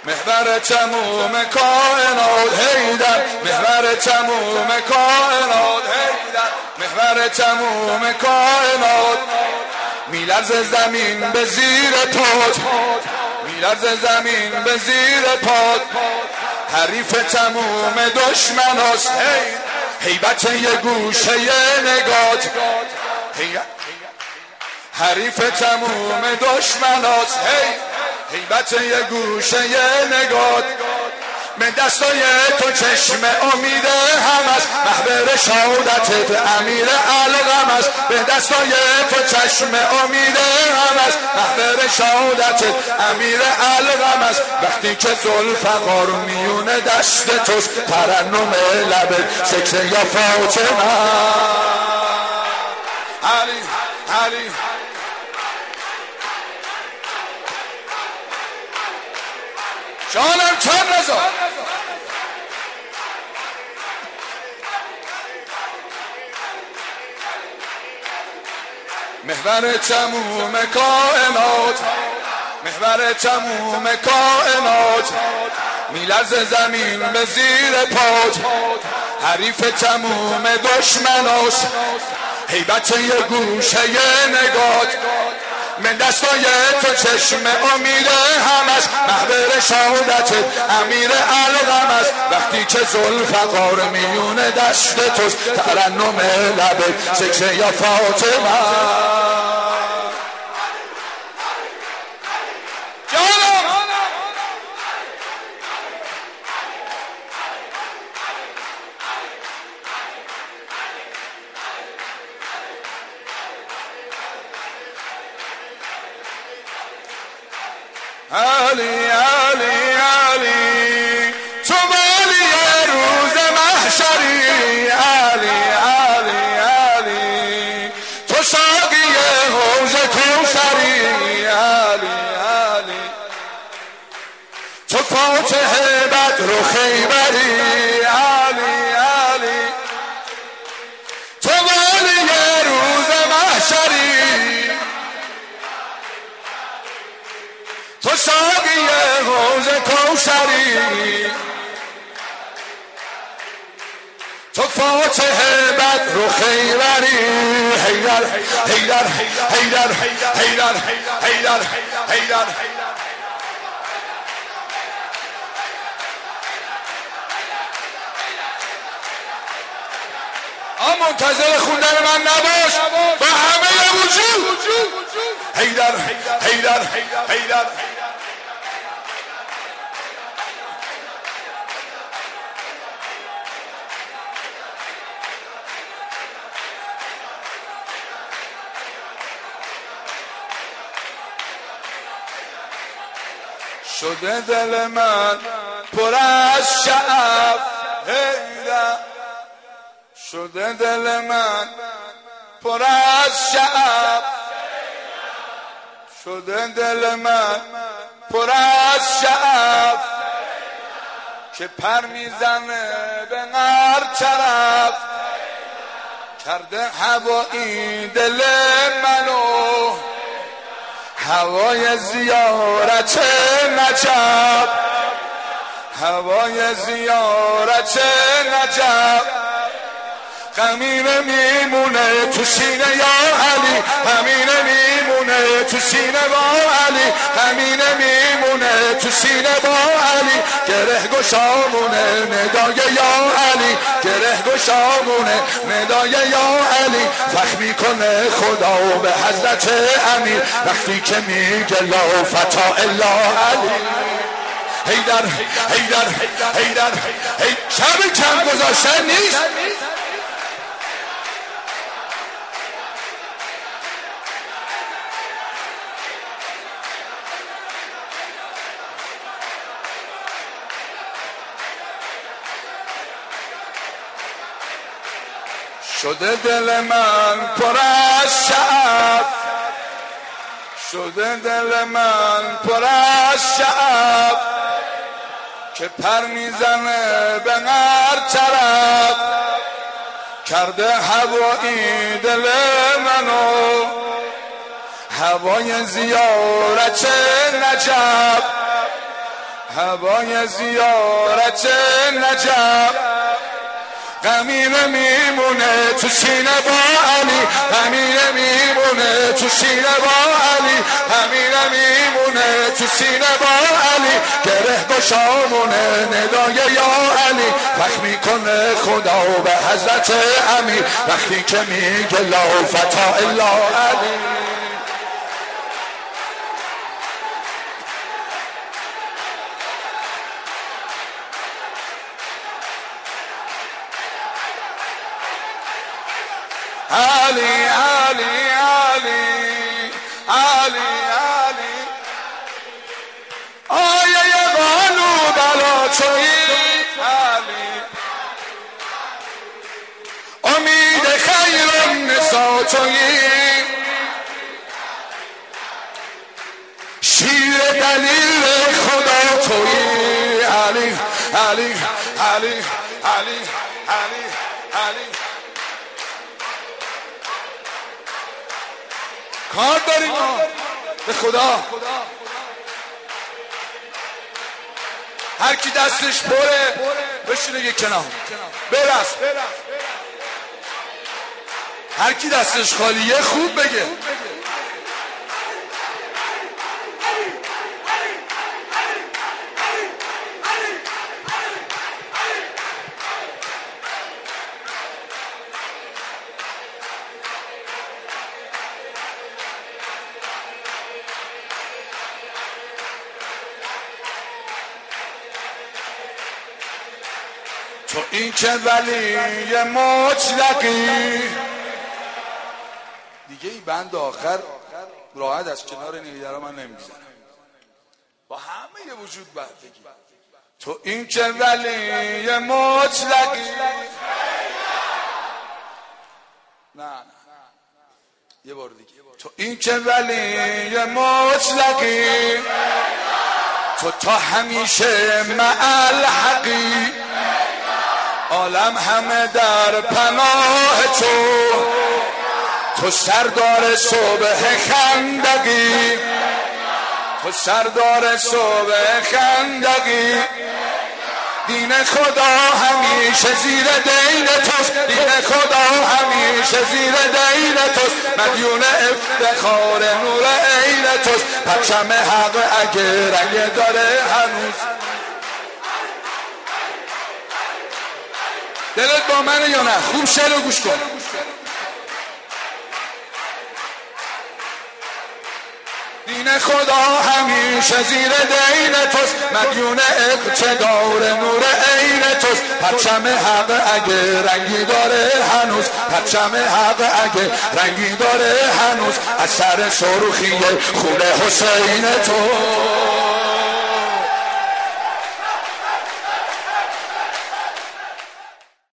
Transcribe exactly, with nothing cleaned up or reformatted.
محور تموم کائنات حیدر، محور تموم کائنات حیدر، محور تموم کائنات. میلرزه زمین به زیر پات، میلرزه زمین به زیر پات. حریف تموم دشمناست، هیبت یه گوشه نگات. حریف تموم دشمناست، هیبت یه گوشه نگات. من دستای تو چشم امید هم است، محور شهادتت امیر علقم است. به دستای تو چشم امید هم است، محور شهادتت امیر علقم است. وقتی که ذوالفقار میون دست توست، ترنم لبت ذکر یا فاطمه. علی علی جانم چند رضا. محور تموم کائنات، محور تموم کائنات. میلرزه زمین به زیر پات، حریف تموم دشمناست، هیبت یه گوشه نگات. من دستای تو چشم امید هم است، محور شهادتت امیر علقم است. وقتی که ذوالفقار میون دست توست، ترنم لبت ذکر یا فاطمه. علی علی علی تو والی روز محشری. علی علی علی تو ساقی حوض کوثری. علی علی تو فاتح بدر و خیبری. علی علی تو والی روز محشری، تو ساقی حوض کوثری. تو فاتح بدر و خیبری. حیدر حیدر حیدر حیدر حیدر حیدر. آ منتظر خوندن من نباش، با همه وجود. حیدر حیدر حیدر. شده دل من پر از شعف حیدر، شده دل من پر از شعف، شده دل من پر از شعف. که پر میزنه به هر طرف، کرده هوایی دل منو هوای زیارت نجف، هوای زیارت نجف. غمینه میمونه تو سینه یا علی، غمینه میمونه تو سینه با علی، غمینه میمونه تو سینه با علی. گره گشامونه ندای یا علی، گره گشامونه ندای یا علی. فخر کنه خدا به حضرت امیر، وقتی که میگه لا فتا الا علی. حیدر حیدر حیدر حیدر. شب کم گذاشتن نیست. شده دل من پر از شعف، شده دل من پر از شعف. که پر میزنه به هر طرف، کرده هوایی دل منو هوای زیارت نجف، هوای زیارت نجف غمینه میمونه تو سینه با علی، غمینه میمونه تو سینه با علی، غمینه میمونه تو سینه با علی. گره گشامونه ندای یا علی، فخر میکنه خدا به حضرت امیر وقتی که میگه لا فتا الا علی. علی علی علی علی علی آیه قانو بلا تویی علی، امید خیر النساء تویی، شیر دلیل خدا تویی علی علی علی علی علی علی. کار داریم به خدا، هر کی دستش پره بشینه یک کنار برس، هر کی دستش خالیه خوب بگه. تو این که ولی مطلقی دیگه، این بند آخر راحت از کنار نیدارا من نمیگذارم، با همه وجود باید بگی تو این که ولی مطلقی. نه نه یه بار دیگه، تو این که ولی مطلقی، تو تا همیشه مع الحقی، عالم همه در پناه تو، تو سردار صبح خندقی، تو سردار صبح خندقی. دین خدا همیشه زیر دین توست، دین خدا همیشه زیر دین توست، مدیون افتخار نور عین توست، پرچم حق اگه رنگ داره هنوز. دلت با منه یا نه؟ خوب شعر رو گوش کن. دین خدا همیشه زیر دین توست، مدیون اقتدار نور عین توست، پرچم حق اگه رنگی داره هنوز، پرچم حق اگه رنگی داره هنوز، از سر سرخی خون حسین تو.